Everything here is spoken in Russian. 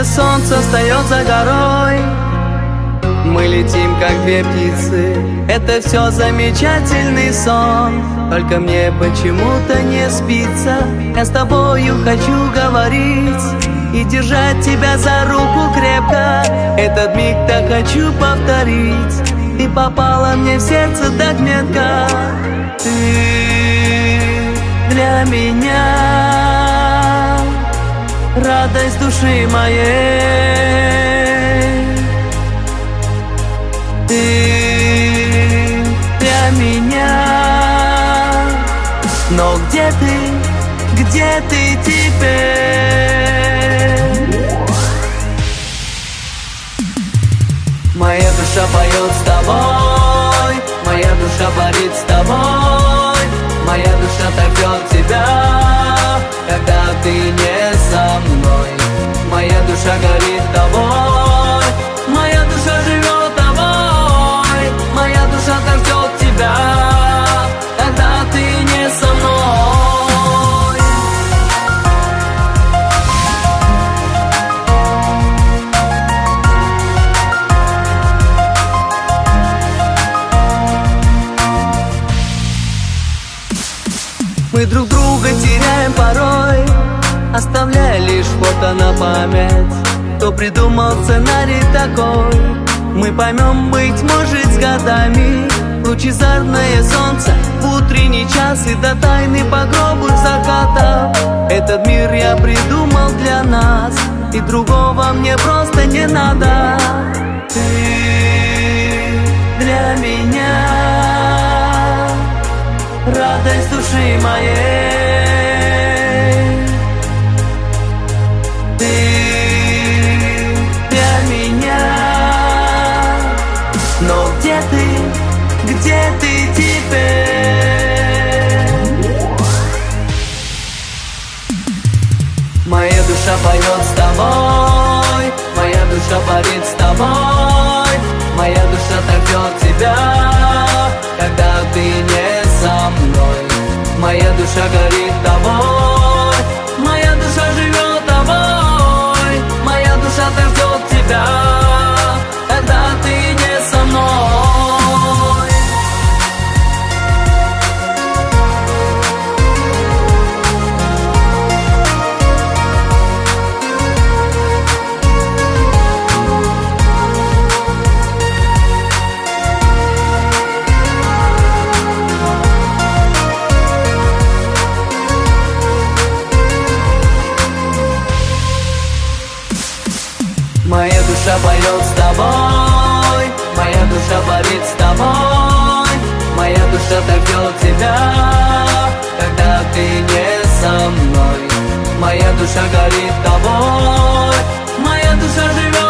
солнце встает за горой. Мы летим, как две птицы, это все замечательный сон. Только мне почему-то не спится, я с тобою хочу говорить и держать тебя за руку крепко. Этот миг так хочу повторить, ты попала мне в сердце так метко. Ты для меня радость души моей. Ты для меня. Но где ты теперь? Моя душа поет с тобой, моя душа парит с тобой, моя душа так ждет тебя, когда ты не со мной. Моя душа горит тобой, моя душа живет тобой, моя душа так ждет тебя, когда ты не со мной. Мы друг друга теряем порой, оставляя лишь фото на память. Кто придумал сценарий такой, мы поймем, быть может, с годами. Лучезарное солнце в утренний час и до тайны по гробу заката. Этот мир я придумал для нас, и другого мне просто не надо. Ты для меня радость души моей. Ты для меня. Но где ты теперь? Моя душа поет с тобой, моя душа парит с тобой, моя душа так ждет тебя, когда ты не со мной. Моя душа горит тобой, моя душа живет тобой, моя душа так ждет тебя, когда ты не со мной. Моя душа поет с тобой, моя душа парит с тобой, моя душа так ждет тебя, когда ты не со мной. Моя душа горит тобой, моя душа живет